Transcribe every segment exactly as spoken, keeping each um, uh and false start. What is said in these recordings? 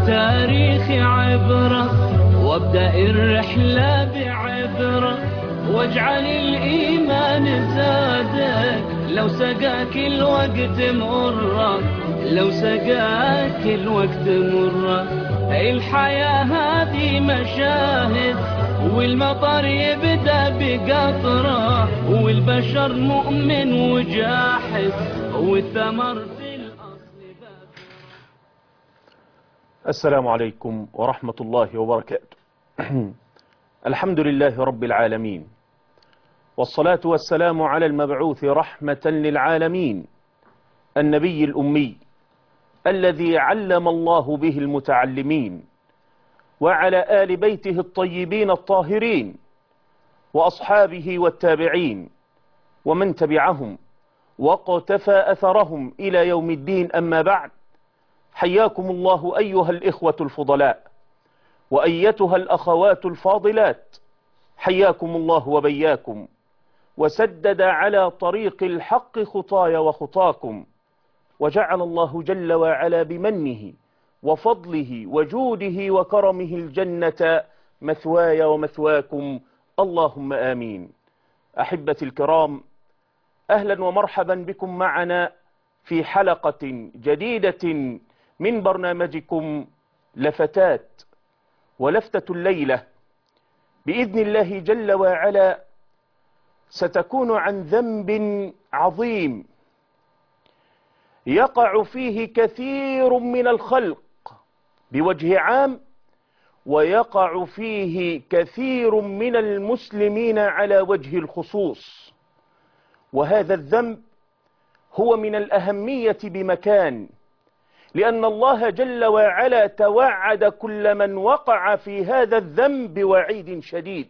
تاريخي عبرة وابدأ الرحلة بعبرة واجعل الإيمان زادك لو سقاك الوقت مرة لو سقاك الوقت مرة. الحياة هذه مشاهد والمطر يبدأ بقطرة والبشر مؤمن وجاحد والثمر في الأصل باب. السلام عليكم ورحمة الله وبركاته. الحمد لله رب العالمين، والصلاة والسلام على المبعوث رحمة للعالمين، النبي الأمي الذي علم الله به المتعلمين، وعلى آل بيته الطيبين الطاهرين وأصحابه والتابعين ومن تبعهم وقتفى أثرهم إلى يوم الدين. أما بعد، حياكم الله أيها الإخوة الفضلاء وأيتها الأخوات الفاضلات، حياكم الله وبياكم، وسدد على طريق الحق خطاي وخطاكم، وجعل الله جل وعلا بمنه وفضله وجوده وكرمه الجنة مثواي ومثواكم، اللهم آمين. أحبتي الكرام، أهلا ومرحبا بكم معنا في حلقة جديدة من برنامجكم لفتات. ولفتة الليلة بإذن الله جل وعلا ستكون عن ذنب عظيم يقع فيه كثير من الخلق بوجه عام، ويقع فيه كثير من المسلمين على وجه الخصوص. وهذا الذنب هو من الأهمية بمكان، لأن الله جل وعلا توعد كل من وقع في هذا الذنب بوعيد شديد،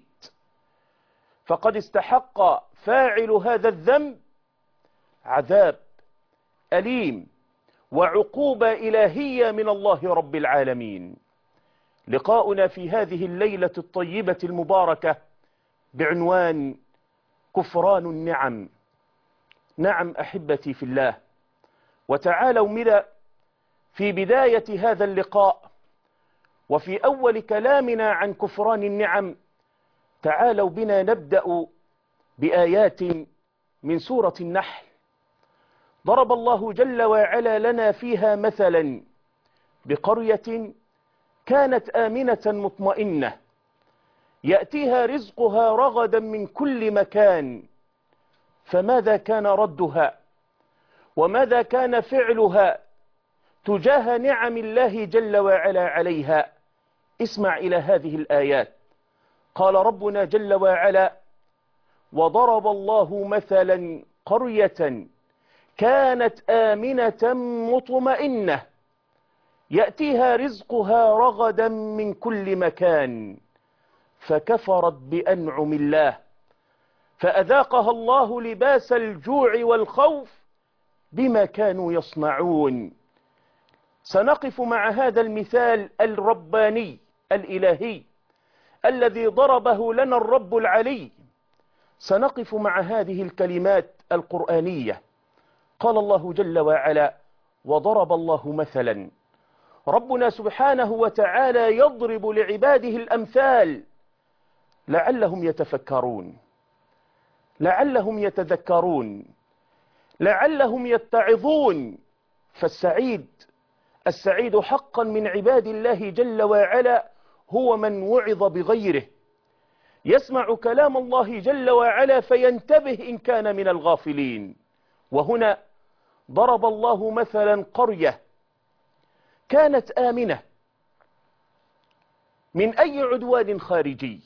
فقد استحق فاعل هذا الذنب عذاب أليم وعقوبة إلهية من الله رب العالمين. لقاؤنا في هذه الليلة الطيبة المباركة بعنوان كفران النعم. نعم أحبتي في الله، وتعالوا مذا في بداية هذا اللقاء وفي أول كلامنا عن كفران النعم، تعالوا بنا نبدأ بآيات من سورة النحل. ضرب الله جل وعلا لنا فيها مثلا بقرية كانت آمنة مطمئنة يأتيها رزقها رغدا من كل مكان، فماذا كان ردها وماذا كان فعلها تجاه نعم الله جل وعلا عليها؟ اسمع إلى هذه الآيات. قال ربنا جل وعلا: وضرب الله مثلا قرية كانت آمنة مطمئنة يأتيها رزقها رغدا من كل مكان فكفرت بأنعم الله فأذاقها الله لباس الجوع والخوف بما كانوا يصنعون. سنقف مع هذا المثال الرباني الإلهي الذي ضربه لنا الرب العلي، سنقف مع هذه الكلمات القرآنية. قال الله جل وعلا: وضرب الله مثلا. ربنا سبحانه وتعالى يضرب لعباده الأمثال لعلهم يتفكرون، لعلهم يتذكرون، لعلهم يتعظون. فالسعيد السعيد حقا من عباد الله جل وعلا هو من وعظ بغيره، يسمع كلام الله جل وعلا فينتبه إن كان من الغافلين. وهنا ضرب الله مثلا قرية كانت آمنة من أي عدوان خارجي،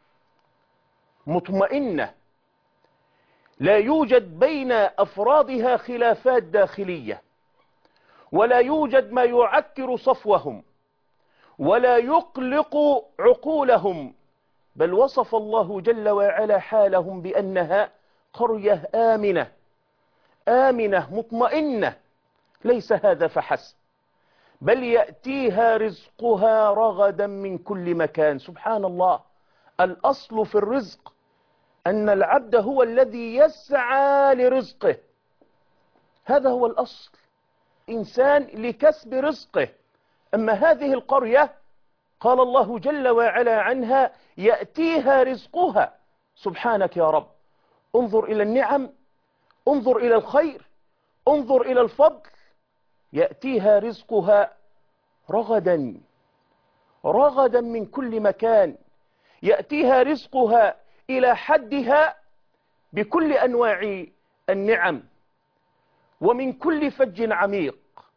مطمئنة، لا يوجد بين أفرادها خلافات داخلية، ولا يوجد ما يعكر صفوهم ولا يقلق عقولهم، بل وصف الله جل وعلا حالهم بأنها قرية آمنة آمنة مطمئنة. ليس هذا فحسب، بل يأتيها رزقها رغدا من كل مكان. سبحان الله، الأصل في الرزق أن العبد هو الذي يسعى لرزقه، هذا هو الأصل. إنسان لكسب رزقه، أما هذه القرية قال الله جل وعلا عنها يأتيها رزقها. سبحانك يا رب، انظر إلى النعم، انظر إلى الخير، انظر إلى الفضل. يأتيها رزقها رغدا رغدا من كل مكان، يأتيها رزقها إلى حدها بكل أنواع النعم ومن كل فج عميق.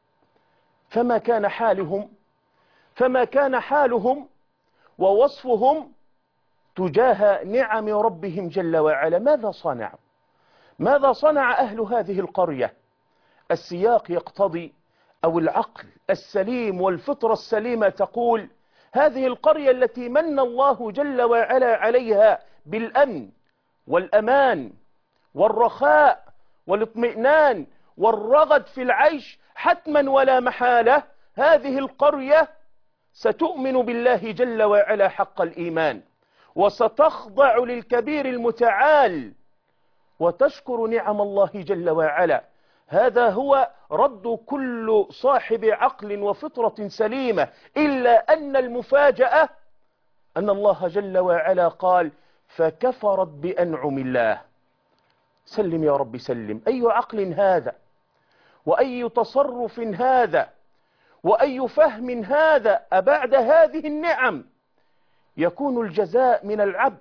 فما كان حالهم فما كان حالهم ووصفهم تجاه نعم ربهم جل وعلا. ماذا صنع ماذا صنع أهل هذه القرية؟ السياق يقتضي، أو العقل السليم والفطرة السليمة تقول هذه القرية التي من الله جل وعلا عليها بالأمن والأمان والرخاء والاطمئنان والرغد في العيش حتما ولا محالة، هذه القرية ستؤمن بالله جل وعلا حق الإيمان، وستخضع للكبير المتعال وتشكر نعم الله جل وعلا. هذا هو رد كل صاحب عقل وفطرة سليمة، إلا أن المفاجأة أن الله جل وعلا قال فكفرت بأنعم الله. سلم يا رب سلم. أي عقل هذا، وأي تصرف هذا، وأي فهم هذا؟ أبعد هذه النعم يكون الجزاء من العبد،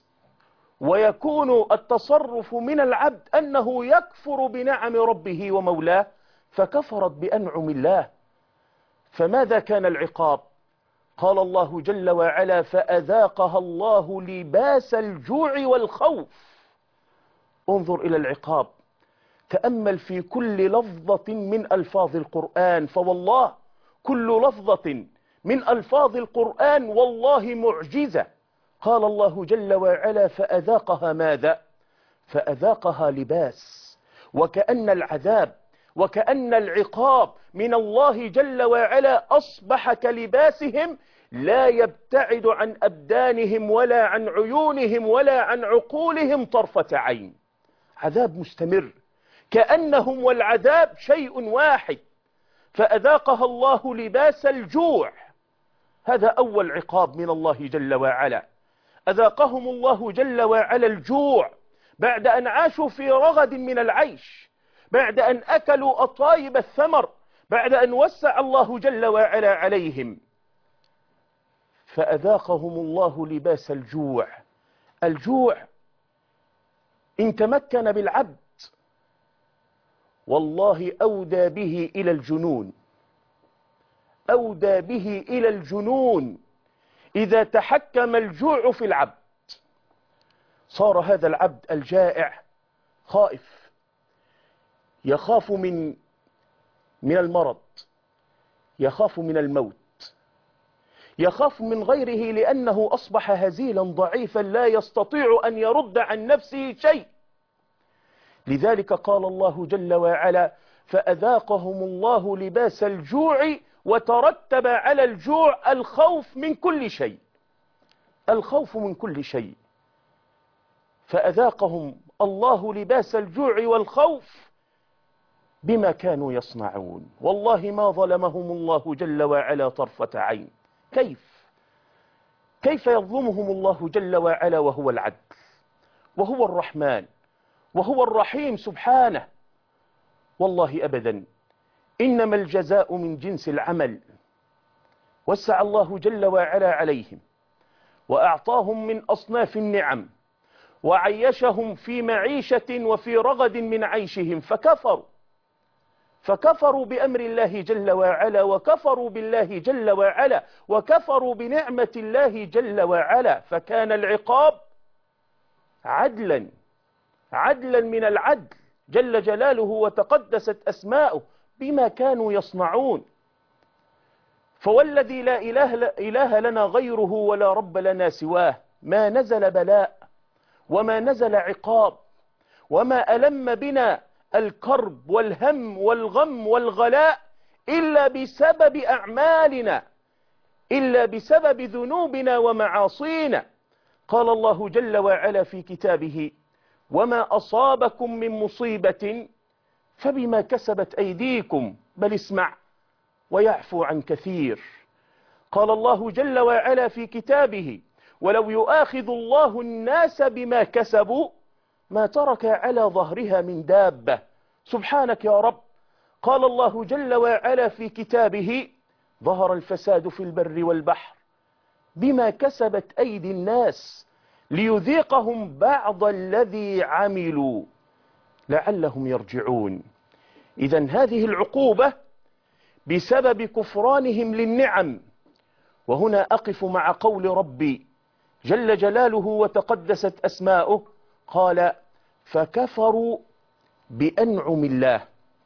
ويكون التصرف من العبد أنه يكفر بنعم ربه ومولاه، فكفرت بأنعم الله. فماذا كان العقاب؟ قال الله جل وعلا فأذاقها الله لباس الجوع والخوف. انظر إلى العقاب، تأمل في كل لفظة من ألفاظ القرآن، فوالله كل لفظة من ألفاظ القرآن والله معجزة. قال الله جل وعلا فأذاقها ماذا؟ فأذاقها لباس، وكأن العذاب وكأن العقاب من الله جل وعلا أصبح كلباسهم لا يبتعد عن أبدانهم ولا عن عيونهم ولا عن عقولهم طرفة عين. عذاب مستمر كأنهم والعذاب شيء واحد. فأذاقها الله لباس الجوع، هذا أول عقاب من الله جل وعلا. أذاقهم الله جل وعلا الجوع بعد أن عاشوا في رغد من العيش، بعد أن أكلوا أطايب الثمر، بعد أن وسع الله جل وعلا عليهم. فأذاقهم الله لباس الجوع. الجوع إن تمكن بالعبد والله أودى به إلى الجنون، أودى به إلى الجنون إذا تحكم الجوع في العبد. صار هذا العبد الجائع خائف، يخاف من من المرض، يخاف من الموت، يخاف من غيره، لأنه أصبح هزيلا ضعيفا لا يستطيع أن يرد عن نفسه شيء. لذلك قال الله جل وعلا فأذاقهم الله لباس الجوع، وترتب على الجوع الخوف من كل شيء، الخوف من كل شيء. فأذاقهم الله لباس الجوع والخوف بما كانوا يصنعون. والله ما ظلمهم الله جل وعلا طرفة عين. كيف كيف يظلمهم الله جل وعلا وهو العدل وهو الرحمن وهو الرحيم سبحانه؟ والله أبدا، إنما الجزاء من جنس العمل. وسع الله جل وعلا عليهم وأعطاهم من أصناف النعم، وعيشهم في معيشة وفي رغد من عيشهم، فكفروا فكفروا بأمر الله جل وعلا، وكفروا بالله جل وعلا، وكفروا بنعمة الله جل وعلا. فكان العقاب عدلا عدلا من العدل جل جلاله وتقدست أسماؤه بما كانوا يصنعون. فوالذي لا إله, لا إله لنا غيره ولا رب لنا سواه، ما نزل بلاء وما نزل عقاب وما ألم بنا الكرب والهم والغم والغلاء إلا بسبب أعمالنا، إلا بسبب ذنوبنا ومعاصينا. قال الله جل وعلا في كتابه وما أصابكم من مصيبة فبما كسبت أيديكم. بل اسمع ويعفو عن كثير. قال الله جل وعلا في كتابه: ولو يؤاخذ الله الناس بما كسبوا ما ترك على ظهرها من دابة. سبحانك يا رب. قال الله جل وعلا في كتابه: ظهر الفساد في البر والبحر بما كسبت أيدي الناس ليذيقهم بعض الذي عملوا لعلهم يرجعون. إذن هذه العقوبة بسبب كفرانهم للنعم. وهنا أقف مع قول ربي جل جلاله وتقدست أسماؤه، قال: فكفروا بأنعم الله.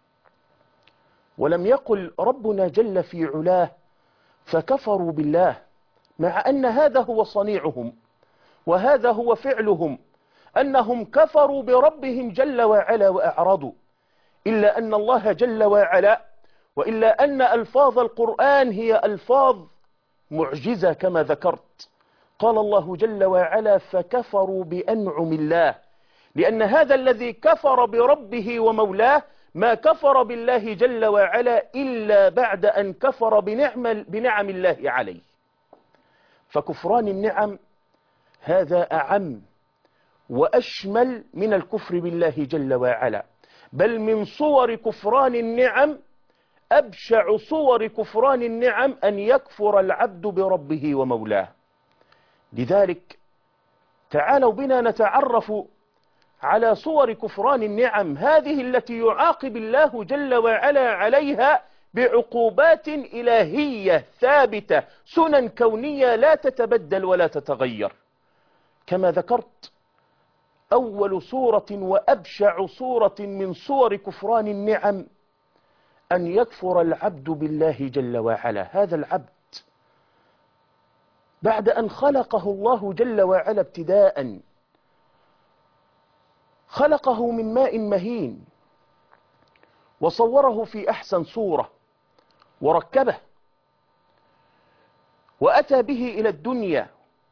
ولم يقل ربنا جل في علاه فكفروا بالله، مع أن هذا هو صنيعهم وهذا هو فعلهم، أنهم كفروا بربهم جل وعلا وأعرضوا. إلا أن الله جل وعلا وإلا أن ألفاظ القرآن هي ألفاظ معجزة كما ذكرت. قال الله جل وعلا: فكفروا بأنعم الله، لأن هذا الذي كفر بربه ومولاه ما كفر بالله جل وعلا إلا بعد أن كفر بنعم, بنعم الله عليه. فكفران النعم هذا أعم وأشمل من الكفر بالله جل وعلا، بل من صور كفران النعم أبشع صور كفران النعم أن يكفر العبد بربه ومولاه. لذلك تعالوا بنا نتعرف على صور كفران النعم هذه التي يعاقب الله جل وعلا عليها بعقوبات إلهية ثابتة، سنن كونية لا تتبدل ولا تتغير. كما ذكرت، أول صورة وأبشع صورة من صور كفران النعم أن يكفر العبد بالله جل وعلا. هذا العبد بعد أن خلقه الله جل وعلا ابتداء، خلقه من ماء مهين وصوره في أحسن صورة وركبه وأتى به إلى الدنيا،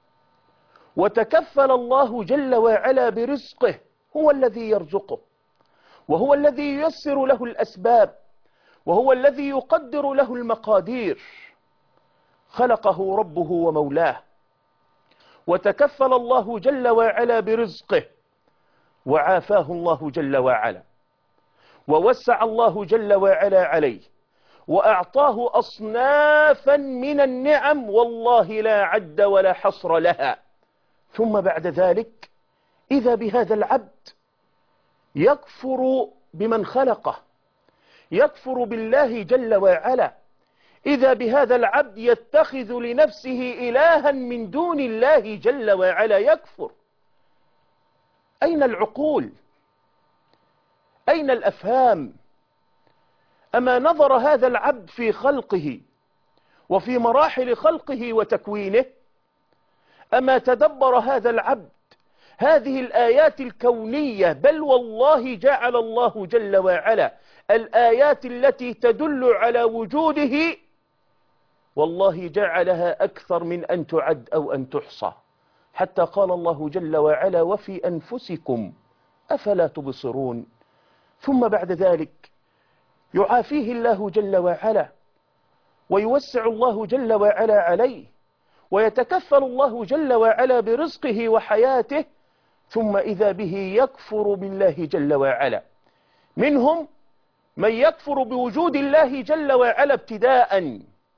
وتكفل الله جل وعلا برزقه، هو الذي يرزقه وهو الذي ييسر له الأسباب وهو الذي يقدر له المقادير. خلقه ربه ومولاه، وتكفل الله جل وعلا برزقه، وعافاه الله جل وعلا، ووسع الله جل وعلا عليه، وأعطاه أصنافا من النعم والله لا عد ولا حصر لها. ثم بعد ذلك إذا بهذا العبد يكفر بمن خلقه، يكفر بالله جل وعلا. إذا بهذا العبد يتخذ لنفسه إلها من دون الله جل وعلا، يكفر. أين العقول؟ أين الأفهام؟ أما نظر هذا العبد في خلقه وفي مراحل خلقه وتكوينه؟ أما تدبر هذا العبد هذه الآيات الكونية؟ بل والله جعل الله جل وعلا الآيات التي تدل على وجوده والله جعلها أكثر من أن تعد أو أن تحصى، حتى قال الله جل وعلا: وفي أنفسكم أفلا تبصرون. ثم بعد ذلك يعافيه الله جل وعلا، ويوسع الله جل وعلا عليه، ويتكفل الله جل وعلا برزقه وحياته، ثم إذا به يكفر بالله جل وعلا. منهم من يكفر بوجود الله جل وعلا ابتداء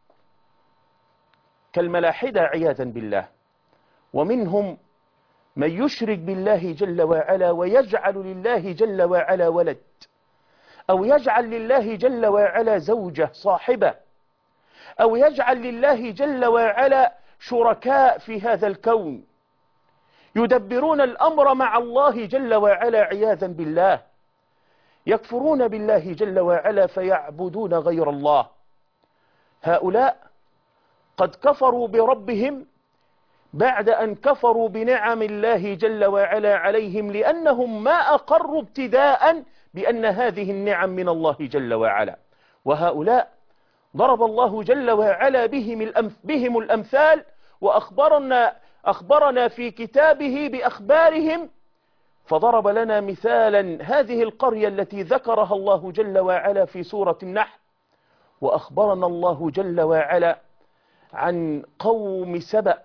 كالملاحدة عياذا بالله، ومنهم من يشرك بالله جل وعلا ويجعل لله جل وعلا ولد، أو يجعل لله جل وعلا زوجة صاحبة، أو يجعل لله جل وعلا شركاء في هذا الكون يدبرون الأمر مع الله جل وعلا عياذا بالله. يكفرون بالله جل وعلا فيعبدون غير الله. هؤلاء قد كفروا بربهم بعد أن كفروا بنعم الله جل وعلا عليهم، لأنهم ما أقروا ابتداء بأن هذه النعم من الله جل وعلا. وهؤلاء ضرب الله جل وعلا بهم, الأمث بهم الأمثال، وأخبرنا أخبرنا في كتابه بأخبارهم، فضرب لنا مثالا هذه القرية التي ذكرها الله جل وعلا في سورة النحل: وأخبرنا الله جل وعلا عن قوم سبأ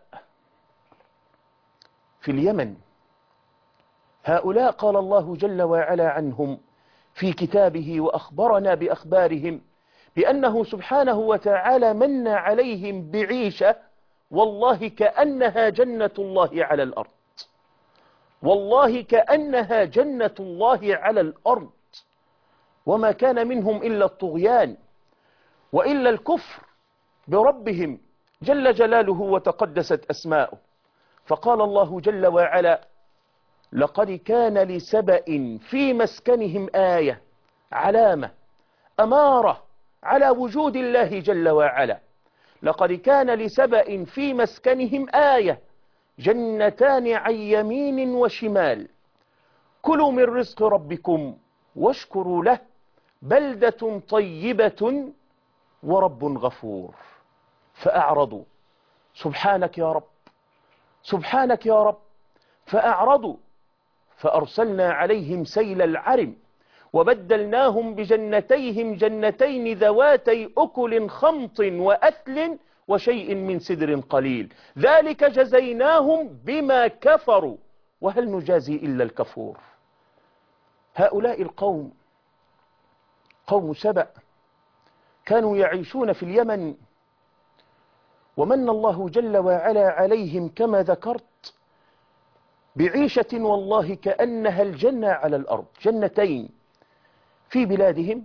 في اليمن. هؤلاء قال الله جل وعلا عنهم في كتابه وأخبرنا بأخبارهم بأنه سبحانه وتعالى من عليهم بعيشة والله كأنها جنة الله على الأرض، والله كأنها جنة الله على الأرض، وما كان منهم إلا الطغيان وإلا الكفر بربهم جل جلاله وتقدست أسماؤه. فقال الله جل وعلا: لقد كان لسبأ في مسكنهم آية، علامة، أمارة على وجود الله جل وعلا. لقد كان لسبأ في مسكنهم آية، جنتان عن يمين وشمال، كلوا من رزق ربكم واشكروا له، بلدة طيبة ورب غفور. فأعرضوا، سبحانك يا رب، سبحانك يا رب، فأعرضوا فأرسلنا عليهم سيل العرم وبدلناهم بجنتيهم جنتين ذواتي أكل خمط وأثل وشيء من سدر قليل، ذلك جزيناهم بما كفروا وهل نجازي إلا الكفور. هؤلاء القوم قوم سبأ كانوا يعيشون في اليمن، ومن الله جل وعلا عليهم كما ذكرت بعيشة والله كأنها الجنة على الأرض، جنتين في بلادهم،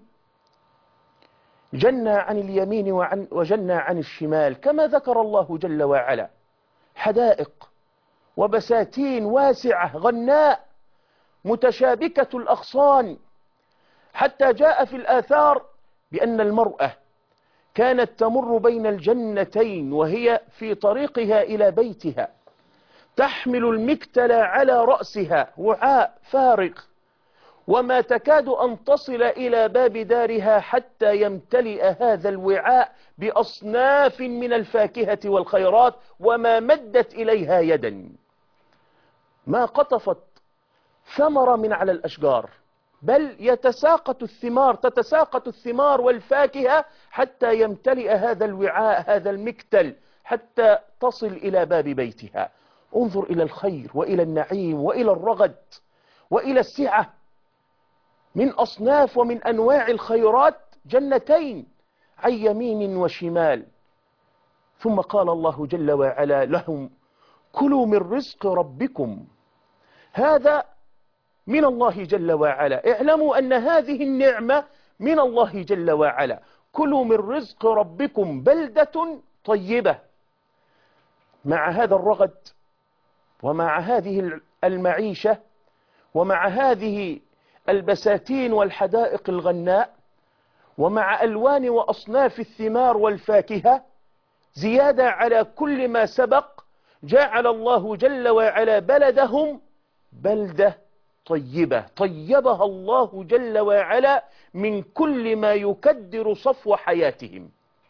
جنة عن اليمين وعن وجنة عن الشمال كما ذكر الله جل وعلا، حدائق وبساتين واسعة غناء متشابكة الأغصان، حتى جاء في الآثار بأن المرأة كانت تمر بين الجنتين وهي في طريقها إلى بيتها تحمل المكتل على رأسها، وعاء فارغ، وما تكاد أن تصل إلى باب دارها حتى يمتلئ هذا الوعاء بأصناف من الفاكهة والخيرات، وما مدت إليها يدا، ما قطفت ثمرة من على الأشجار، بل يتساقط الثمار تتساقط الثمار والفاكهة حتى يمتلئ هذا الوعاء هذا المكتل حتى تصل إلى باب بيتها. انظر إلى الخير وإلى النعيم وإلى الرغد وإلى السعة من أصناف ومن أنواع الخيرات، جنتين عن يمين وشمال. ثم قال الله جل وعلا لهم: كلوا من رزق ربكم، هذا من الله جل وعلا، اعلموا أن هذه النعمة من الله جل وعلا، كلوا من رزق ربكم بلدة طيبة. مع هذا الرغد ومع هذه المعيشة ومع هذه البساتين والحدائق الغناء ومع ألوان وأصناف الثمار والفاكهة، زيادة على كل ما سبق، جعل الله جل وعلا بلدهم بلدة طيبة، طيبها الله جل وعلا من كل ما يكدر صفو حياتهم،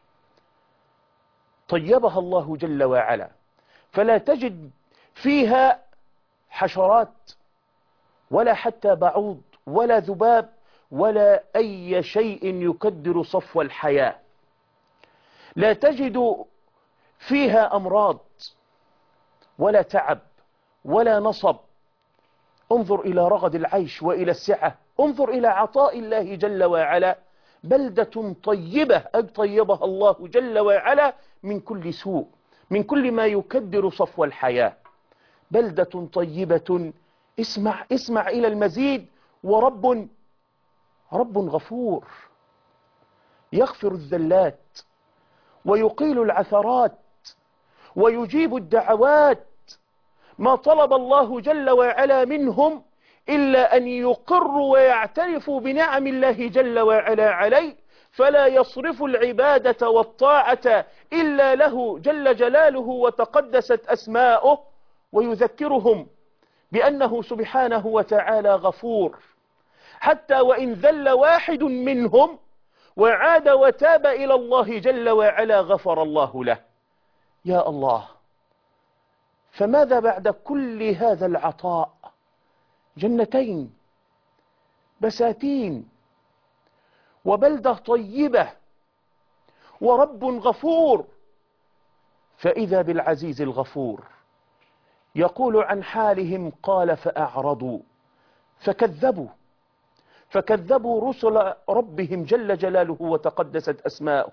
طيبها الله جل وعلا، فلا تجد فيها حشرات ولا حتى بعوض ولا ذباب ولا أي شيء يكدر صفو الحياة، لا تجد فيها أمراض ولا تعب ولا نصب. انظر إلى رغد العيش وإلى السعة، انظر إلى عطاء الله جل وعلا، بلدة طيبة أي طيبها الله جل وعلا من كل سوء، من كل ما يكدر صفو الحياة، بلدة طيبة. اسمع اسمع إلى المزيد: ورب رب غفور، يغفر الذلات ويقيل العثرات ويجيب الدعوات. ما طلب الله جل وعلا منهم إلا أن يقروا ويعترفوا بنعم الله جل وعلا عليه، فلا يصرف العبادة والطاعة إلا له جل جلاله وتقدست أسماؤه، ويذكرهم بأنه سبحانه وتعالى غفور، حتى وإن ذل واحد منهم وعاد وتاب إلى الله جل وعلا غفر الله له. يا الله، فماذا بعد كل هذا العطاء؟ جنتين، بساتين، وبلدة طيبة ورب غفور. فإذا بالعزيز الغفور يقول عن حالهم قال فأعرضوا فكذبوا فكذبوا رسل ربهم جل جلاله وتقدست أسماؤه،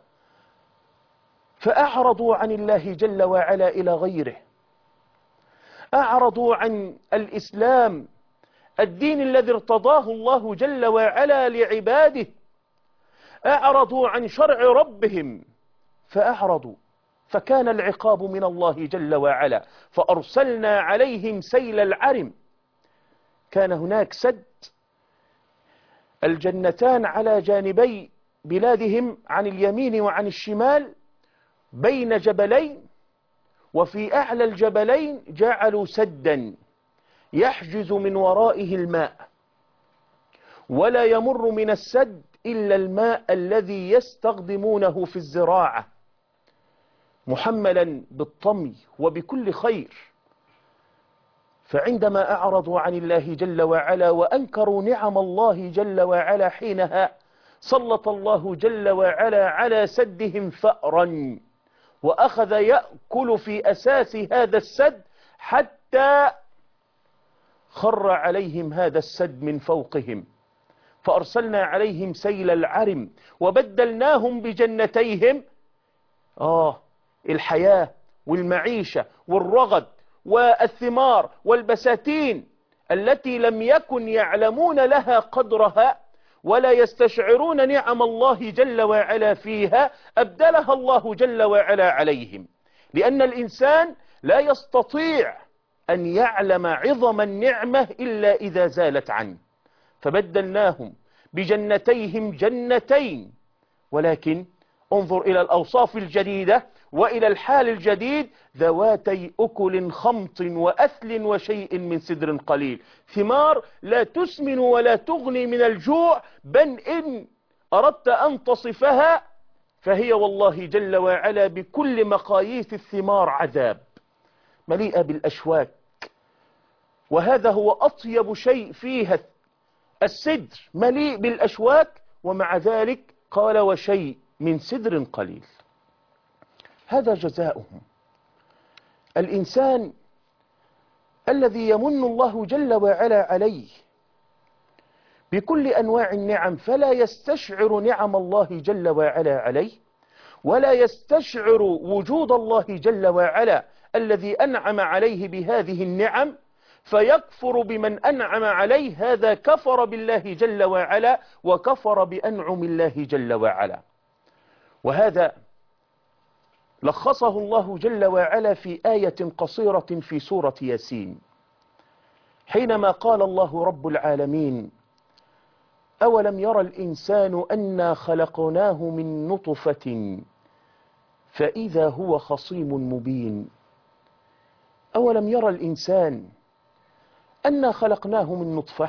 فأعرضوا عن الله جل وعلا إلى غيره، أعرضوا عن الإسلام الدين الذي ارتضاه الله جل وعلا لعباده، أعرضوا عن شرع ربهم فأعرضوا، فكان العقاب من الله جل وعلا، فأرسلنا عليهم سيل العرم. كان هناك سد، الجنتان على جانبي بلادهم عن اليمين وعن الشمال بين جبلين، وفي أعلى الجبلين جعلوا سدا يحجز من ورائه الماء، ولا يمر من السد إلا الماء الذي يستخدمونه في الزراعة محملا بالطمي وبكل خير. فعندما أعرضوا عن الله جل وعلا وأنكروا نعم الله جل وعلا حينها سلط الله جل وعلا على سدهم فأرا، وأخذ يأكل في أساس هذا السد حتى خر عليهم هذا السد من فوقهم، فأرسلنا عليهم سيل العرم وبدلناهم بجنتيهم آه الحياة والمعيشة والرغد والثمار والبساتين التي لم يكن يعلمون لها قدرها ولا يستشعرون نعم الله جل وعلا فيها، أبدلها الله جل وعلا عليهم، لأن الإنسان لا يستطيع أن يعلم عظم النعمة إلا إذا زالت عنه. فبدلناهم بجنتيهم جنتين، ولكن انظر إلى الأوصاف الجديدة وإلى الحال الجديد: ذواتي أكل خمط وأثل وشيء من سدر قليل، ثمار لا تسمن ولا تغني من الجوع، بل إن أردت أن تصفها فهي والله جل وعلا بكل مقاييس الثمار عذاب، مليئة بالأشواك، وهذا هو أطيب شيء فيها، السدر مليء بالأشواك، ومع ذلك قال وشيء من سدر قليل. هذا جزاؤهم. الإنسان الذي يمن الله جل وعلا عليه بكل أنواع النعم فلا يستشعر نعم الله جل وعلا عليه، ولا يستشعر وجود الله جل وعلا الذي أنعم عليه بهذه النعم، فيكفر بمن أنعم عليه، هذا كفر بالله جل وعلا وكفر بأنعم الله جل وعلا. وهذا لخصه الله جل وعلا في آية قصيرة في سورة ياسين، حينما قال الله رب العالمين: أولم يرى الإنسان أنا خلقناه من نطفة فإذا هو خصيم مبين. أولم يرى الإنسان أنا خلقناه من نطفة.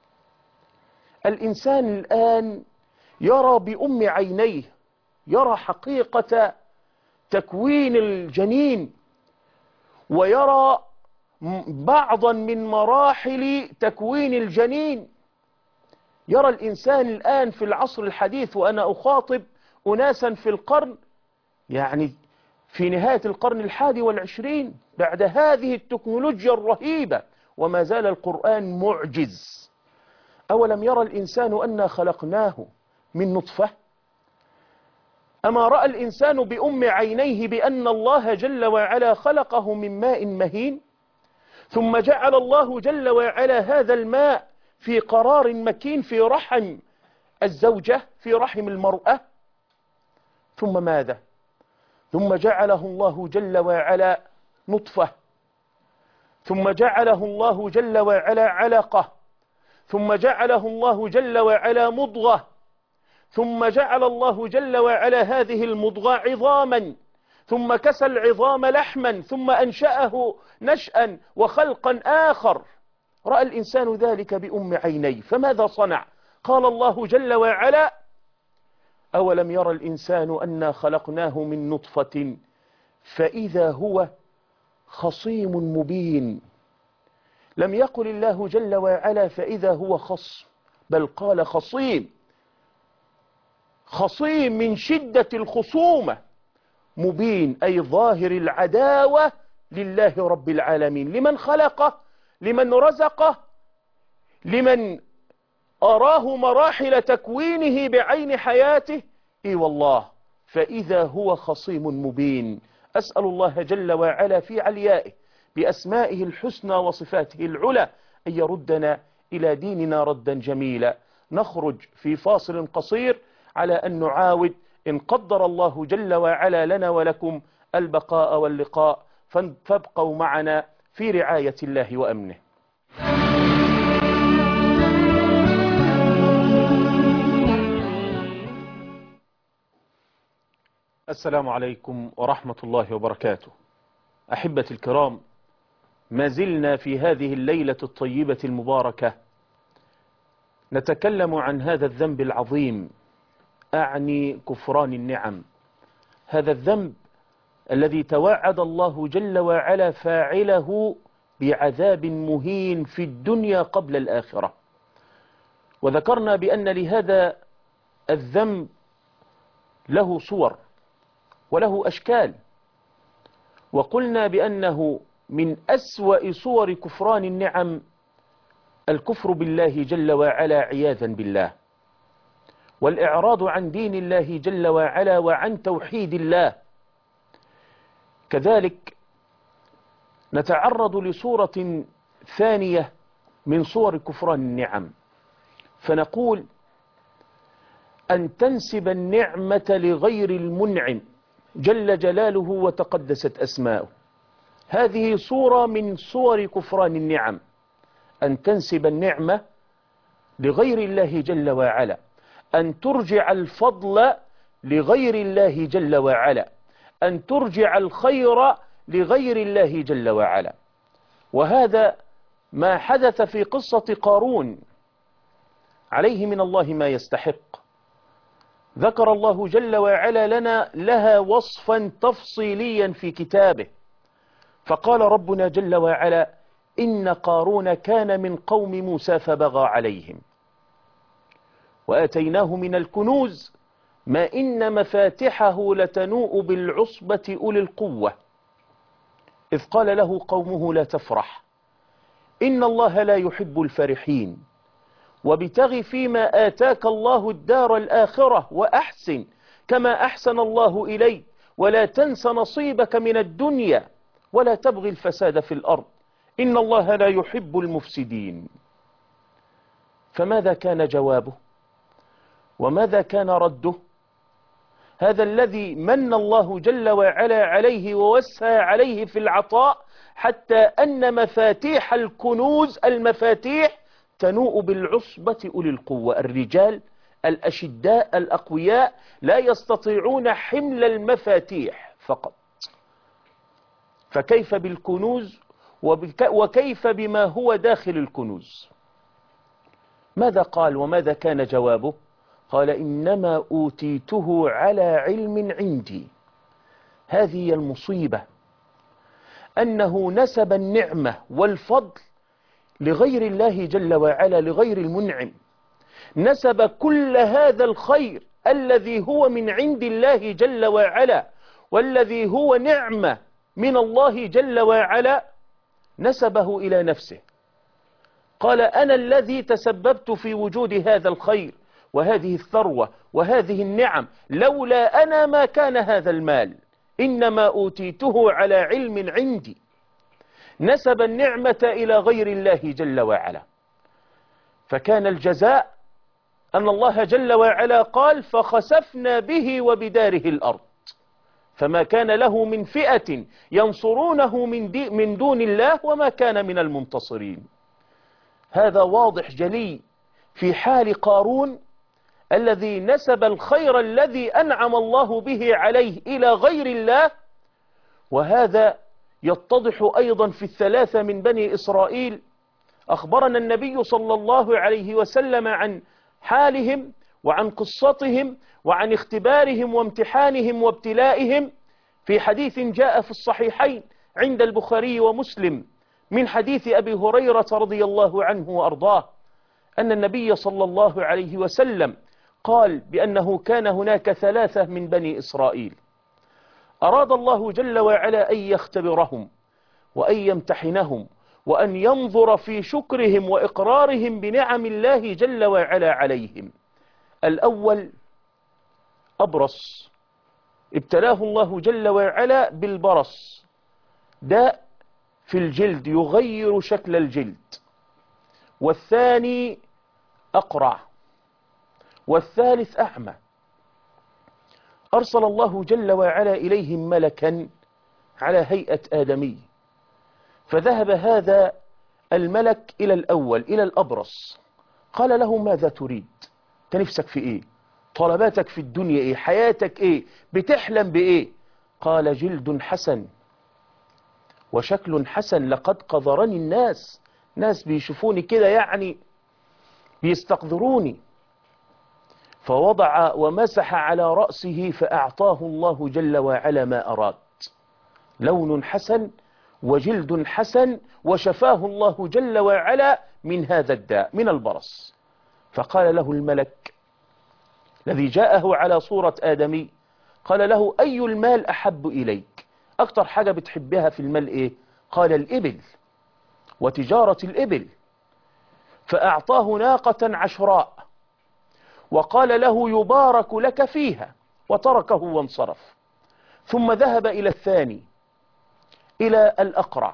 الإنسان الآن يرى بأم عينيه، يرى حقيقة تكوين الجنين، ويرى بعضا من مراحل تكوين الجنين. يرى الإنسان الآن في العصر الحديث، وأنا أخاطب أناسا في القرن يعني في نهاية القرن الحادي والعشرين، بعد هذه التكنولوجيا الرهيبة وما زال القرآن معجز. أولم يرى الإنسان أنا خلقناه من نطفة. أما رأى الإنسان بأم عينيه بأن الله جل وعلا خلقه من ماء مهين، ثم جعل الله جل وعلا هذا الماء في قرار مكين في رحم الزوجة، في رحم المرأة، ثم ماذا؟ ثم جعله الله جل وعلا نطفة، ثم جعله الله جل وعلا علقة، ثم جعله الله جل وعلا مضغة، ثم جعل الله جل وعلا هذه المضغة عظاما، ثم كسى العظام لحما، ثم أنشأه نشأا وخلقا آخر. رأى الإنسان ذلك بأم عينيه، فماذا صنع؟ قال الله جل وعلا: أولم يرى الإنسان أنا خلقناه من نطفة فإذا هو خصيم مبين. لم يقل الله جل وعلا فإذا هو خصم، بل قال خصيم. خصيم من شدة الخصومة، مبين أي ظاهر العداوة لله رب العالمين، لمن خلقه، لمن رزقه، لمن أراه مراحل تكوينه بعين حياته. إي والله، فإذا هو خصيم مبين. أسأل الله جل وعلا في عليائه بأسمائه الحسنى وصفاته العلى أن يردنا إلى ديننا ردا جميلا. نخرج في فاصل قصير على أن نعاود إن قدر الله جل وعلا لنا ولكم البقاء واللقاء، فابقوا معنا في رعاية الله وأمنه. السلام عليكم ورحمة الله وبركاته. أحبتي الكرام، ما زلنا في هذه الليلة الطيبة المباركة نتكلم عن هذا الذنب العظيم، أعني كفران النعم. هذا الذنب الذي توعد الله جل وعلا فاعله بعذاب مهين في الدنيا قبل الآخرة. وذكرنا بأن لهذا الذنب له صور وله أشكال، وقلنا بأنه من أسوأ صور كفران النعم الكفر بالله جل وعلا عياذا بالله، والإعراض عن دين الله جل وعلا وعن توحيد الله. كذلك نتعرض لصورة ثانية من صور كفران النعم، فنقول أن تنسب النعمة لغير المنعم جل جلاله وتقدست أسماؤه. هذه صورة من صور كفران النعم، أن تنسب النعمة لغير الله جل وعلا، أن ترجع الفضل لغير الله جل وعلا، أن ترجع الخير لغير الله جل وعلا. وهذا ما حدث في قصة قارون عليه من الله ما يستحق. ذكر الله جل وعلا لنا لها وصفا تفصيليا في كتابه، فقال ربنا جل وعلا: إن قارون كان من قوم موسى فبغى عليهم وآتيناه من الكنوز ما إن مفاتحه لتنوء بالعصبة أولي القوة إذ قال له قومه لا تفرح إن الله لا يحب الفرحين وابتغ فيما آتاك الله الدار الآخرة وأحسن كما أحسن الله إليك ولا تنس نصيبك من الدنيا ولا تبغي الفساد في الأرض إن الله لا يحب المفسدين. فماذا كان جوابه وماذا كان رده؟ هذا الذي من الله جل وعلا عليه ووسع عليه في العطاء حتى أن مفاتيح الكنوز المفاتيح تنوء بالعصبة أولي القوة، الرجال الأشداء الأقوياء لا يستطيعون حمل المفاتيح فقط، فكيف بالكنوز وكيف بما هو داخل الكنوز؟ ماذا قال وماذا كان جوابه؟ قال: إنما أوتيته على علم عندي. هذه المصيبة، أنه نسب النعمة والفضل لغير الله جل وعلا، لغير المنعم، نسب كل هذا الخير الذي هو من عند الله جل وعلا والذي هو نعمة من الله جل وعلا، نسبه إلى نفسه. قال: أنا الذي تسببت في وجود هذا الخير وهذه الثروة وهذه النعم، لولا أنا ما كان هذا المال، إنما أوتيته على علم عندي. نسب النعمة إلى غير الله جل وعلا، فكان الجزاء أن الله جل وعلا قال: فخسفنا به وبداره الأرض فما كان له من فئة ينصرونه من, دي من دون الله وما كان من المنتصرين. هذا واضح جلي في حال قارون الذي نسب الخير الذي أنعم الله به عليه إلى غير الله. وهذا يتضح أيضا في الثلاثة من بني إسرائيل. أخبرنا النبي صلى الله عليه وسلم عن حالهم وعن قصتهم وعن اختبارهم وامتحانهم وابتلائهم في حديث جاء في الصحيحين عند البخاري ومسلم من حديث أبي هريرة رضي الله عنه وأرضاه أن النبي صلى الله عليه وسلم قال بأنه كان هناك ثلاثة من بني إسرائيل أراد الله جل وعلا أن يختبرهم وأن يمتحنهم وأن ينظر في شكرهم وإقرارهم بنعم الله جل وعلا عليهم. الأول أبرص، ابتلاه الله جل وعلا بالبرص، داء في الجلد يغير شكل الجلد. والثاني أقرع، والثالث أعمى. أرسل الله جل وعلا إليهم ملكا على هيئة آدمي، فذهب هذا الملك إلى الأول إلى الأبرص، قال له ماذا تريد؟ تنفسك في إيه؟ طلباتك في الدنيا إيه؟ حياتك إيه؟ بتحلم بإيه؟ قال جلد حسن وشكل حسن، لقد قذرني الناس، ناس بيشوفوني كده يعني بيستقذروني. فوضع ومسح على رأسه فأعطاه الله جل وعلا ما أراد، لون حسن وجلد حسن، وشفاه الله جل وعلا من هذا الداء من البرص. فقال له الملك الذي جاءه على صورة آدمي، قال له أي المال أحب إليك؟ أكتر حاجة بتحبها في المال إيه؟ قال الإبل وتجارة الإبل. فأعطاه ناقة عشراء وقال له يبارك لك فيها، وتركه وانصرف. ثم ذهب إلى الثاني إلى الأقرع،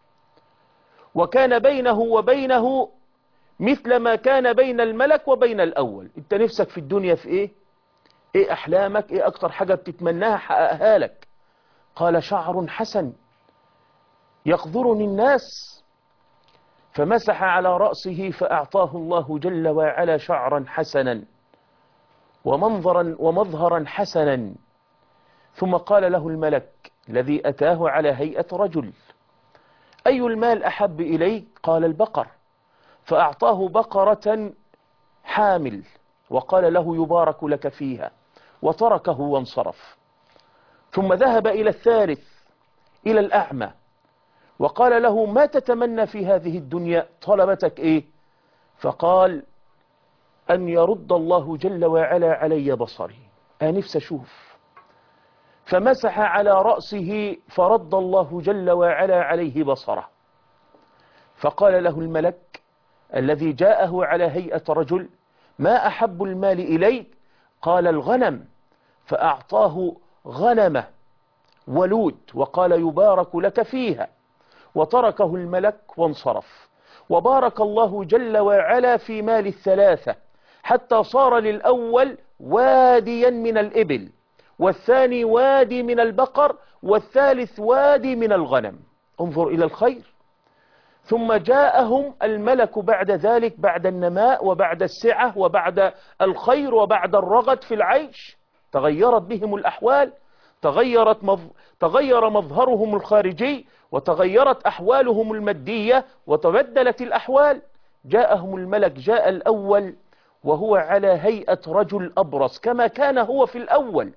وكان بينه وبينه مثل ما كان بين الملك وبين الأول. انت نفسك في الدنيا في ايه؟ ايه احلامك؟ ايه اكتر حاجة بتتمناها حققها لك؟ قال شعر حسن يقذرني الناس. فمسح على رأسه فأعطاه الله جل وعلا شعرا حسنا ومنظرا ومظهرا حسنا. ثم قال له الملك الذي أتاه على هيئة رجل أي المال أحب إليك؟ قال البقر. فأعطاه بقرة حامل وقال له يبارك لك فيها، وتركه وانصرف. ثم ذهب إلى الثالث إلى الأعمى وقال له ما تتمنى في هذه الدنيا؟ طلبتك إيه؟ فقال أن يرد الله جل وعلا علي بصري، أنا نفسي أشوف. فمسح على رأسه فرد الله جل وعلا عليه بصره. فقال له الملك الذي جاءه على هيئة رجل ما أحب المال إليك؟ قال الغنم. فأعطاه غنمة ولود وقال يبارك لك فيها، وتركه الملك وانصرف. وبارك الله جل وعلا في مال الثلاثة حتى صار للأول واديا من الإبل، والثاني وادي من البقر، والثالث وادي من الغنم. انظر إلى الخير. ثم جاءهم الملك بعد ذلك، بعد النماء وبعد السعة وبعد الخير وبعد الرغد في العيش، تغيرت بهم الأحوال، تغيرت مظ... تغير مظهرهم الخارجي، وتغيرت أحوالهم المادية، وتبدلت الأحوال. جاءهم الملك، جاء الأول وهو على هيئة رجل أبرص كما كان هو في الأول،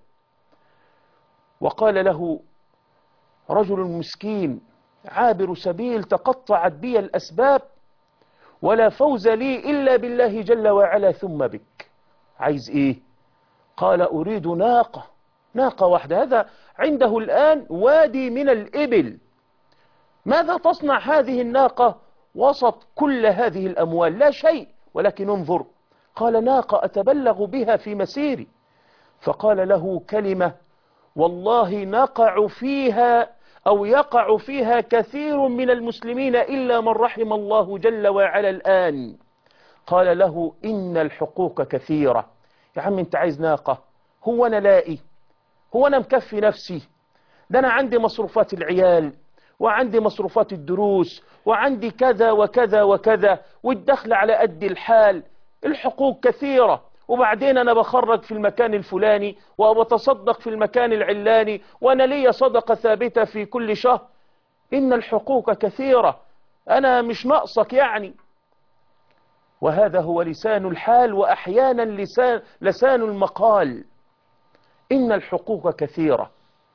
وقال له رجل مسكين عابر سبيل تقطعت بي الأسباب ولا فوز لي إلا بالله جل وعلا ثم بك، عايز إيه؟ قال أريد ناقة، ناقة واحدة. هذا عنده الآن وادي من الإبل، ماذا تصنع هذه الناقة وسط كل هذه الأموال؟ لا شيء، ولكن انظر، قال ناقة أتبلغ بها في مسيري. فقال له كلمة والله نقع فيها أو يقع فيها كثير من المسلمين إلا من رحم الله جل وعلا الآن. قال له إن الحقوق كثيرة. يا عم انت عايز ناقة؟ هو أنا لاقي؟ هو أنا مكفي نفسي؟ ده أنا عندي مصروفات العيال، وعندي مصروفات الدروس، وعندي كذا وكذا وكذا، والدخل على قد الحال. الحقوق كثيرة، وبعدين أنا بخرج في المكان الفلاني وبتصدق في المكان العلاني، وأنا لي صدقة ثابتة في كل شهر. إن الحقوق كثيرة، أنا مش ناقصك يعني. وهذا هو لسان الحال، وأحيانا لسان, لسان المقال. إن الحقوق كثيرة.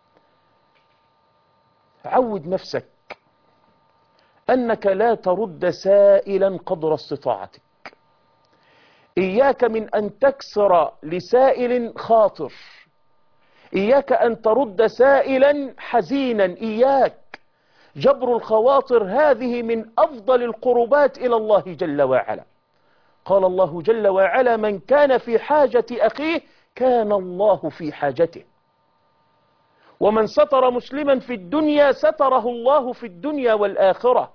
عود نفسك أنك لا ترد سائلا قدر استطاعتك. إياك من أن تكسر لسائل خاطر، إياك أن ترد سائلا حزينا، إياك. جبر الخواطر هذه من أفضل القربات إلى الله جل وعلا. قال الله جل وعلا: من كان في حاجة أخيه كان الله في حاجته، ومن ستر مسلما في الدنيا ستره الله في الدنيا والآخرة.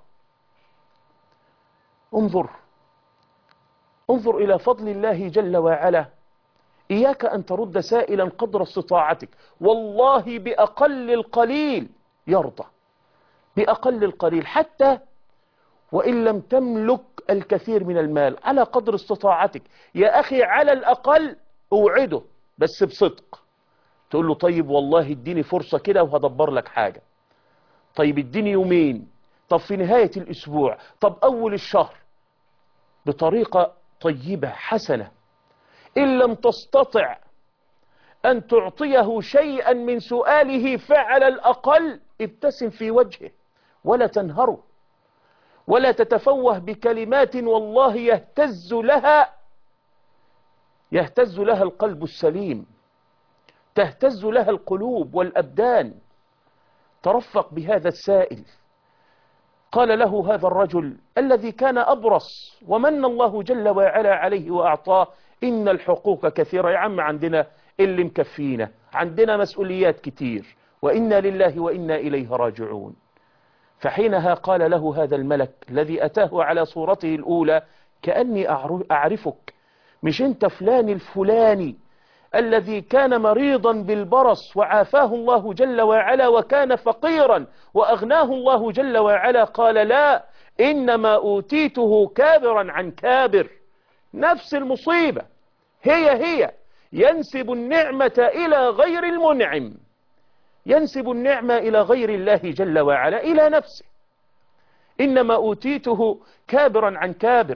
انظر انظر إلى فضل الله جل وعلا. إياك أن ترد سائلا قدر استطاعتك، والله بأقل القليل يرضى، بأقل القليل، حتى وإن لم تملك الكثير من المال، على قدر استطاعتك. يا أخي على الأقل أوعده بس بصدق، تقول له: طيب والله اديني فرصة كده وهدبر لك حاجة، طيب اديني يومين، طب في نهاية الأسبوع، طب أول الشهر، بطريقة طيبة حسنة. إن لم تستطع أن تعطيه شيئا من سؤاله فعلى الأقل ابتسم في وجهه، ولا تنهره، ولا تتفوه بكلمات والله يهتز لها يهتز لها القلب السليم، تهتز لها القلوب والأبدان. ترفق بهذا السائل. قال له هذا الرجل الذي كان أبرص ومن الله جل وعلا عليه وأعطاه: إن الحقوق كثيرة يا عم، عندنا اللي مكفينا، عندنا مسؤوليات كتير، وإنا لله وإنا إليه راجعون. فحينها قال له هذا الملك الذي أتاه على صورته الأولى: كأني أعرفك، مش أنت فلان الفلاني الذي كان مريضا بالبرص وعافاه الله جل وعلا وكان فقيرا وأغناه الله جل وعلا؟ قال: لا، إنما أوتيته كابرا عن كابر. نفس المصيبة، هي هي. ينسب النعمة إلى غير المنعم، ينسب النعمة إلى غير الله جل وعلا، إلى نفسه. إنما أوتيته كابرا عن كابر.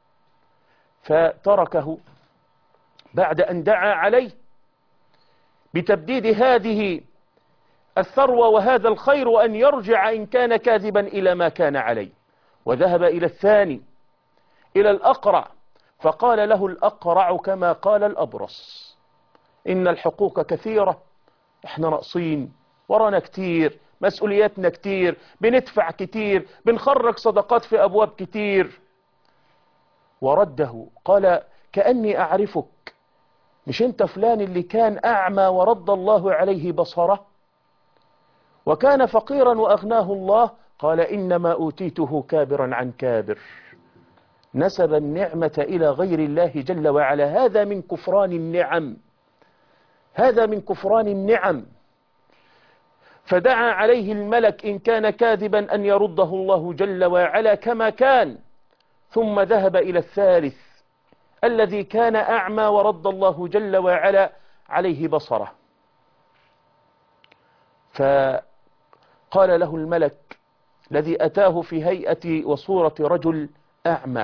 فتركه بعد أن دعا عليه بتبديد هذه الثروة وهذا الخير، وأن يرجع إن كان كاذبا إلى ما كان عليه. وذهب إلى الثاني، إلى الأقرع، فقال له الأقرع كما قال الأبرص: إن الحقوق كثيرة، احنا ناقصين، ورانا كتير، مسؤولياتنا كتير، بندفع كتير، بنخرج صدقات في أبواب كتير. ورده قال: كأني أعرفك، مش انت فلان اللي كان أعمى ورد الله عليه بصره وكان فقيرا وأغناه الله؟ قال: إنما أوتيته كابرا عن كابر. نسب النعمة إلى غير الله جل وعلا. هذا من كفران النعم، هذا من كفران النعم. فدعا عليه الملك إن كان كاذبا أن يرده الله جل وعلا كما كان. ثم ذهب إلى الثالث الذي كان أعمى ورد الله جل وعلا عليه بصره. فقال له الملك الذي أتاه في هيئة وصورة رجل أعمى،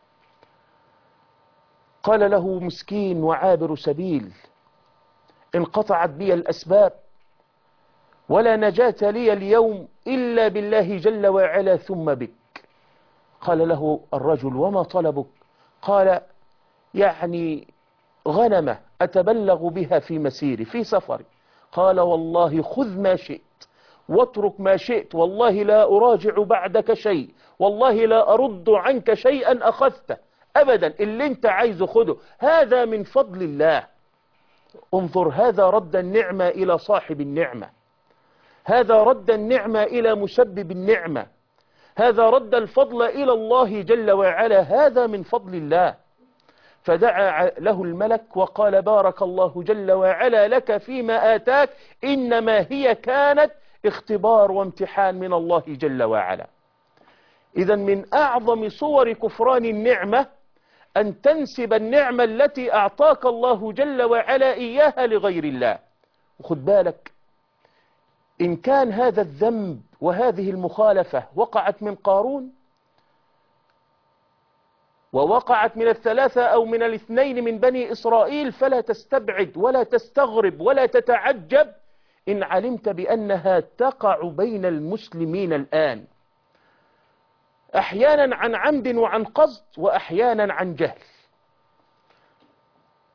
قال له: مسكين وعابر سبيل، انقطعت بي الأسباب ولا نجاة لي اليوم إلا بالله جل وعلا ثم بك. قال له الرجل: وما طلبك؟ قال: يعني غنمة أتبلغ بها في مسيري، في سفري. قال: والله خذ ما شئت واترك ما شئت، والله لا أراجع بعدك شيء، والله لا أرد عنك شيئا أخذته أبدا، اللي انت عايزه خده، هذا من فضل الله. انظر، هذا رد النعمة إلى صاحب النعمة، هذا رد النعمة إلى مسبب النعمة، هذا رد الفضل إلى الله جل وعلا، هذا من فضل الله. فدعا له الملك وقال: بارك الله جل وعلا لك فيما آتاك، إنما هي كانت اختبار وامتحان من الله جل وعلا. إذا من أعظم صور كفران النعمة أن تنسب النعمة التي أعطاك الله جل وعلا إياها لغير الله. وخد بالك، إن كان هذا الذنب وهذه المخالفة وقعت من قارون ووقعت من الثلاثة أو من الاثنين من بني إسرائيل، فلا تستبعد ولا تستغرب ولا تتعجب إن علمت بأنها تقع بين المسلمين الآن، أحيانا عن عمد وعن قصد، وأحيانا عن جهل.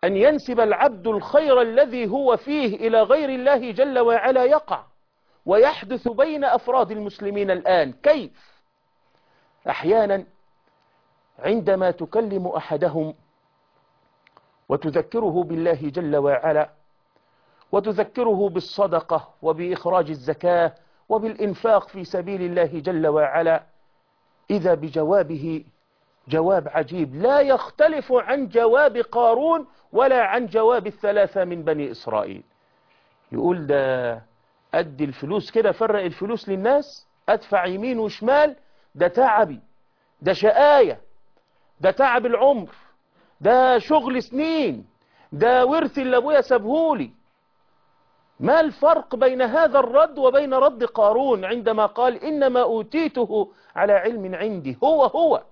أن ينسب العبد الخير الذي هو فيه إلى غير الله جل وعلا يقع، ويحدث بين أفراد المسلمين الآن. كيف؟ أحيانا عندما تكلم أحدهم وتذكره بالله جل وعلا، وتذكره بالصدقة وبإخراج الزكاة وبالإنفاق في سبيل الله جل وعلا، إذا بجوابه جواب عجيب لا يختلف عن جواب قارون ولا عن جواب الثلاثة من بني إسرائيل. يقول ده أدي الفلوس كده، فرق الفلوس للناس، أدفع يمين وشمال، ده تعبي، ده شقاية، ده تعب العمر، ده شغل سنين، ده ورث اللي أبويا سابهولي. ما الفرق بين هذا الرد وبين رد قارون عندما قال إنما أوتيته على علم عندي؟ هو هو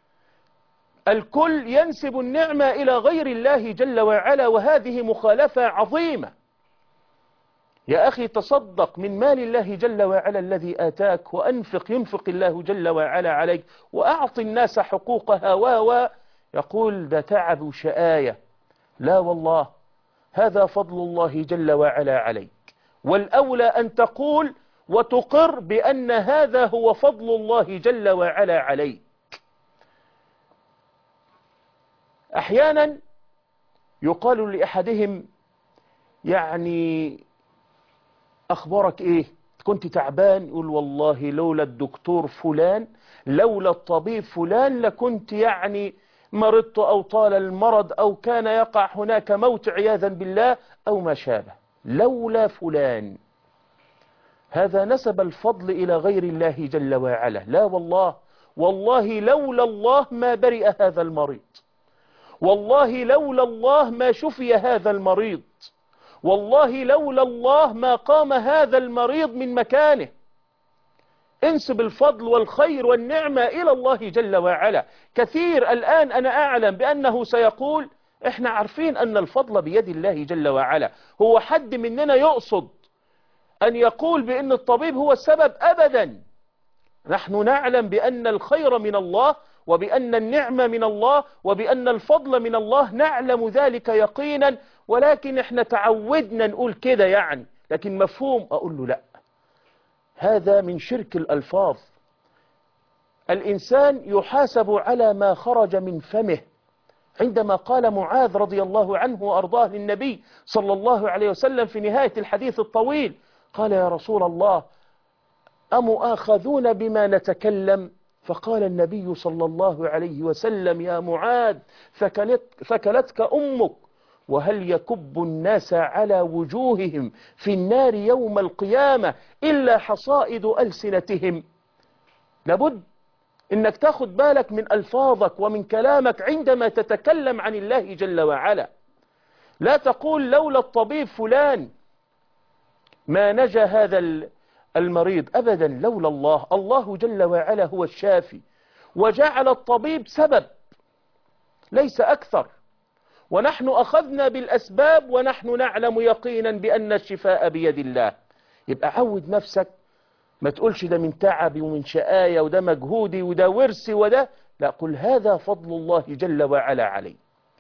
الكل ينسب النعمة إلى غير الله جل وعلا، وهذه مخالفة عظيمة. يا أخي تصدق من مال الله جل وعلا الذي آتاك، وأنفق ينفق الله جل وعلا عليك، وأعط الناس حقوقها. و يقول ده تعب وشآية. لا والله، هذا فضل الله جل وعلا عليك، والأولى أن تقول وتقر بأن هذا هو فضل الله جل وعلا عليك. أحيانا يقال لأحدهم يعني أخبارك إيه؟ كنت تعبان؟ يقول والله لولا الدكتور فلان، لولا الطبيب فلان، لكنت يعني مرضت أو طال المرض أو كان يقع هناك موت عياذا بالله أو ما شابه. لولا فلان، هذا نسب الفضل إلى غير الله جل وعلا. لا والله، والله لولا الله ما برئ هذا المريض، والله لولا الله ما شفي هذا المريض، والله لولا الله ما قام هذا المريض من مكانه. انسب الفضل والخير والنعمة إلى الله جل وعلا. كثير الآن أنا أعلم بأنه سيقول إحنا عارفين أن الفضل بيد الله جل وعلا. هو حد مننا يقصد أن يقول بأن الطبيب هو السبب؟ أبدا. نحن نعلم بأن الخير من الله، وبأن النعمة من الله، وبأن الفضل من الله، نعلم ذلك يقينا، ولكن احنا تعودنا نقول كده يعني. لكن مفهوم؟ أقول له لا، هذا من شرك الألفاظ. الإنسان يحاسب على ما خرج من فمه. عندما قال معاذ رضي الله عنه وأرضاه للنبي صلى الله عليه وسلم في نهاية الحديث الطويل، قال يا رسول الله أمؤاخذون بما نتكلم؟ فقال النبي صلى الله عليه وسلم يا معاذ ثكلت ثكلتك أمك، وهل يكب الناس على وجوههم في النار يوم القيامة إلا حصائد ألسنتهم. لابد إنك تاخد بالك من ألفاظك ومن كلامك عندما تتكلم عن الله جل وعلا. لا تقول لولا الطبيب فلان ما نجا هذا المريض، أبدا. لولا الله، الله جل وعلا هو الشافي، وجعل الطبيب سبب ليس أكثر، ونحن أخذنا بالأسباب، ونحن نعلم يقينا بأن الشفاء بيد الله. يبقى عود نفسك، ما تقولش ده من تعبي ومن شقايا وده مجهودي وده ورثي وده، لا، قل هذا فضل الله جل وعلا علي.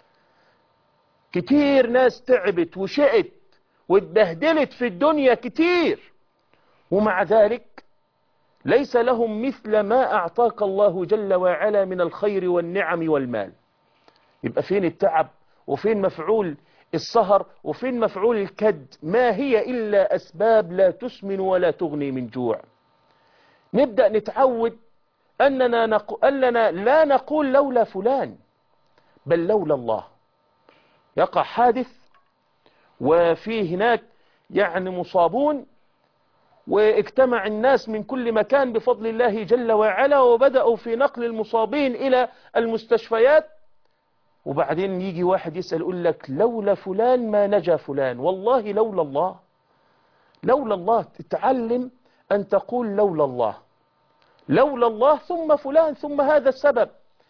كتير ناس تعبت وشقت واتبهدلت في الدنيا كتير، ومع ذلك ليس لهم مثل ما أعطاك الله جل وعلا من الخير والنعم والمال. يبقى فين التعب؟ وفين مفعول السهر؟ وفين مفعول الكد؟ ما هي إلا أسباب لا تسمن ولا تغني من جوع. نبدأ نتعود أننا, نق... أننا لا نقول لولا فلان، بل لولا الله. يقع حادث وفي هناك يعني مصابون، واجتمع الناس من كل مكان بفضل الله جل وعلا، وبدأوا في نقل المصابين إلى المستشفيات. وبعدين يجي واحد يسأل يقول لك لولا فلان ما نجا فلان. والله لولا الله، لولا الله. تتعلم أن تقول لولا الله، لولا الله ثم فلان ثم هذا السبب.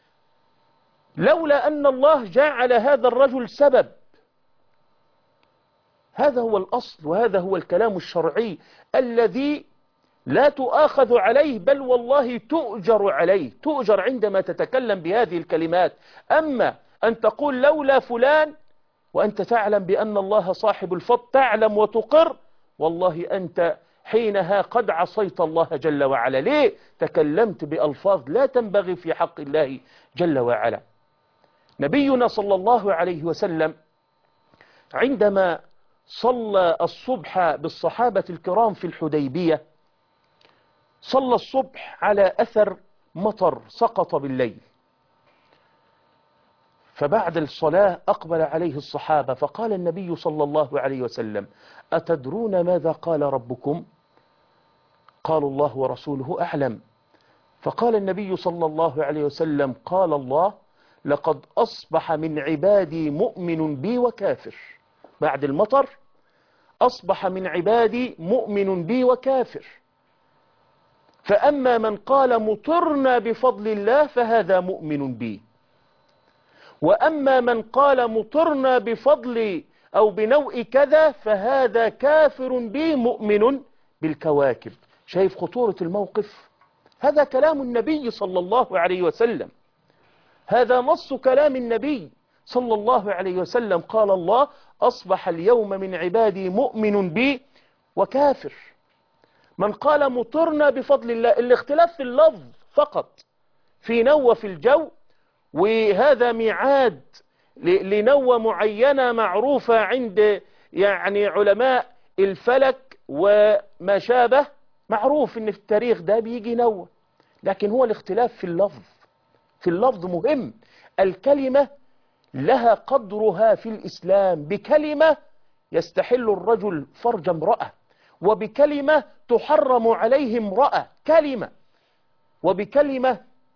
لولا أن الله جعل هذا الرجل سبب. هذا هو الأصل، وهذا هو الكلام الشرعي الذي لا تؤاخذ عليه، بل والله تؤجر عليه، تؤجر عندما تتكلم بهذه الكلمات. أما أن تقول لولا فلان وأنت تعلم بأن الله صاحب الفضل، تعلم وتقر، والله أنت حينها قد عصيت الله جل وعلا. ليه؟ تكلمت بألفاظ لا تنبغي في حق الله جل وعلا. نبينا صلى الله عليه وسلم عندما صلى الصبح بالصحابة الكرام في الحديبية، صلى الصبح على أثر مطر سقط بالليل، فبعد الصلاة أقبل عليه الصحابة فقال النبي صلى الله عليه وسلم: أتدرون ماذا قال ربكم؟ قالوا: الله ورسوله أعلم. فقال النبي صلى الله عليه وسلم: قال الله: لقد أصبح من عبادي مؤمن بي وكافر. بعد المطر أصبح من عبادي مؤمن بي وكافر، فأما من قال مطرنا بفضل الله فهذا مؤمن بي، وأما من قال مطرنا بفضل أو بنوء كذا فهذا كافر بي مؤمن بالكواكب. شايف خطورة الموقف؟ هذا كلام النبي صلى الله عليه وسلم، هذا نص كلام النبي صلى الله عليه وسلم. قال الله: أصبح اليوم من عبادي مؤمن بي وكافر. من قال مطرنا بفضل الله، الاختلاف في اللفظ فقط، في نوى في الجو، وهذا ميعاد لنوى معينة معروفة عند يعني علماء الفلك وما شابه، معروف ان في التاريخ ده بيجي نوى، لكن هو الاختلاف في اللفظ. في اللفظ مهم. الكلمة لها قدرها في الإسلام، بكلمة يستحل الرجل فرج امرأة، وبكلمة تحرم عليه امرأة، كلمة، وبكلمة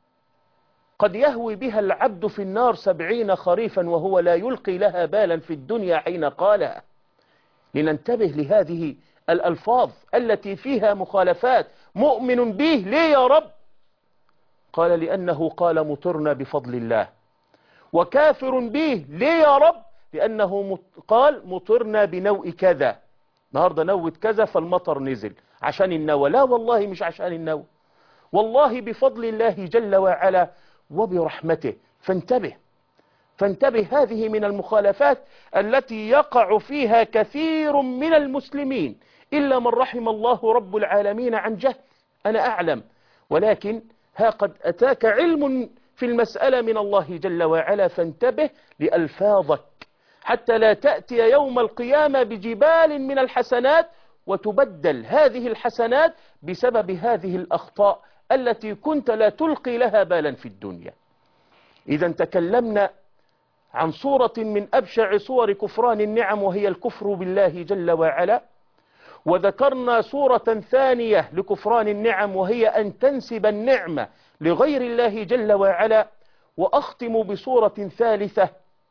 قد يهوي بها العبد في النار سبعين خريفا وهو لا يلقي لها بالا في الدنيا حين قالها. لننتبه لهذه الألفاظ التي فيها مخالفات. مؤمن به، ليه يا رب؟ قال: لأنه قال مطرنا بفضل الله. وكافر به، ليه يا رب؟ لأنه قال مطرنا بنوء كذا، النهارده نوة كذا فالمطر نزل عشان النوى. لا والله مش عشان النوى، والله بفضل الله جل وعلا وبرحمته. فانتبه فانتبه، هذه من المخالفات التي يقع فيها كثير من المسلمين، إلا من رحم الله رب العالمين عن جهل، أنا أعلم، ولكن ها قد أتاك علم في المسألة من الله جل وعلا، فانتبه لألفاظك حتى لا تأتي يوم القيامة بجبال من الحسنات وتبدل هذه الحسنات بسبب هذه الأخطاء التي كنت لا تلقي لها بالا في الدنيا. إذا تكلمنا عن صورة من أبشع صور كفران النعم، وهي الكفر بالله جل وعلا، وذكرنا صورة ثانية لكفران النعم، وهي أن تنسب النعمة لغير الله جل وعلا. وأختم بصورة ثالثة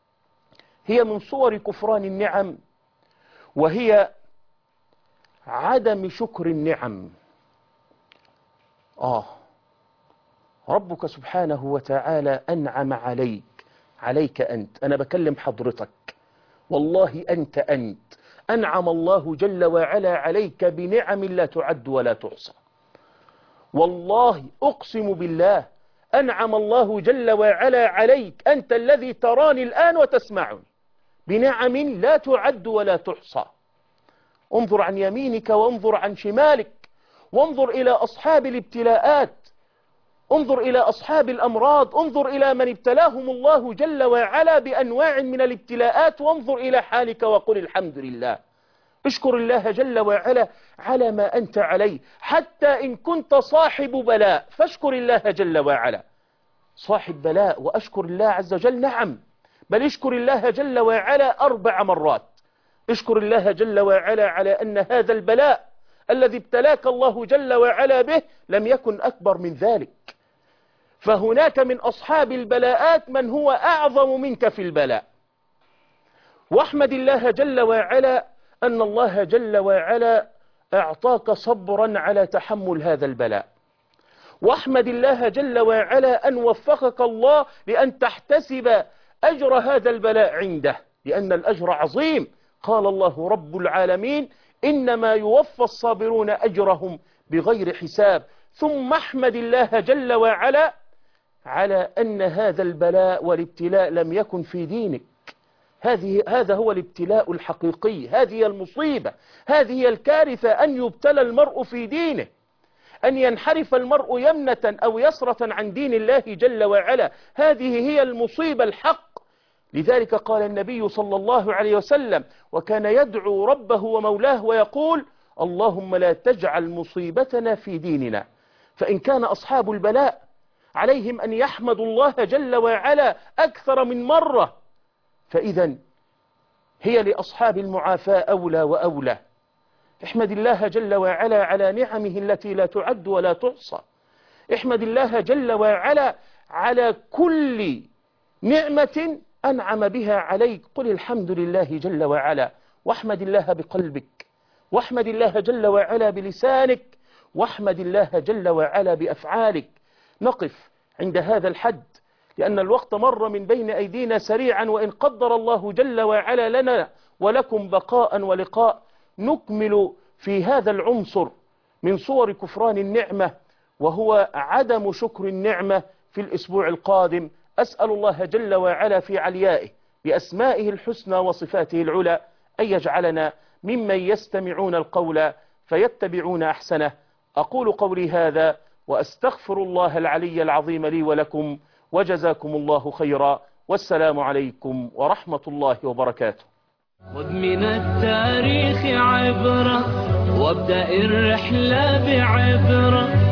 هي من صور كفران النعم، وهي عدم شكر النعم. آه ربك سبحانه وتعالى أنعم عليك، عليك أنت، أنا بكلم حضرتك، والله أنت أنت أنعم الله جل وعلا عليك بنعم لا تعد ولا تحصى. والله أقسم بالله أنعم الله جل وعلا عليك، أنت الذي تراني الآن وتسمعني، بنعم لا تعد ولا تحصى. انظر عن يمينك وانظر عن شمالك، وانظر إلى أصحاب الابتلاءات، انظر إلى أصحاب الأمراض، انظر إلى من ابتلاهم الله جل وعلا بأنواع من الابتلاءات، وانظر إلى حالك وقل الحمد لله. اشكر الله جل وعلا على ما أنت عليه، حتى إن كنت صاحب بلاء فاشكر الله جل وعلا. صاحب بلاء وأشكر الله عز وجل؟ نعم، بل اشكر الله جل وعلا أربع مرات. اشكر الله جل وعلا على أن هذا البلاء الذي ابتلاك الله جل وعلا به لم يكن أكبر من ذلك، فهناك من أصحاب البلاءات من هو أعظم منك في البلاء. واحمد الله جل وعلا أن الله جل وعلا أعطاك صبرا على تحمل هذا البلاء، واحمد الله جل وعلا أن وفقك الله لأن تحتسب أجر هذا البلاء عنده، لأن الأجر عظيم. قال الله رب العالمين: إنما يوفى الصابرون أجرهم بغير حساب. ثم احمد الله جل وعلا على أن هذا البلاء والابتلاء لم يكن في دينك، هذه هذا هو الابتلاء الحقيقي، هذه المصيبة، هذه الكارثة، أن يبتلى المرء في دينه، أن ينحرف المرء يمنة أو يسرة عن دين الله جل وعلا. هذه هي المصيبة الحق. لذلك قال النبي صلى الله عليه وسلم: وكان يدعو ربه ومولاه ويقول: اللهم لا تجعل مصيبتنا في ديننا. فإن كان أصحاب البلاء عليهم أن يحمدوا الله جل وعلا أكثر من مرة، فإذا هي لأصحاب المعافاة أولى وأولى. احمد الله جل وعلا على نعمه التي لا تعد ولا تحصى. احمد الله جل وعلا على كل نعمة أنعم بها عليك. قل الحمد لله جل وعلا، واحمد الله بقلبك، واحمد الله جل وعلا بلسانك، واحمد الله جل وعلا بأفعالك. نقف عند هذا الحد لأن الوقت مر من بين أيدينا سريعا، وإن قدر الله جل وعلا لنا ولكم بقاء ولقاء نكمل في هذا العنصر من صور كفران النعمة، وهو عدم شكر النعمة، في الأسبوع القادم. أسأل الله جل وعلا في عليائه بأسمائه الحسنى وصفاته العلى أن يجعلنا ممن يستمعون القول فيتبعون أحسنه. أقول قولي هذا وأستغفر الله العلي العظيم لي ولكم، وجزاكم الله خيرا، والسلام عليكم ورحمة الله وبركاته. خذ من التاريخ عبرة وابدأ الرحلة بعبرة.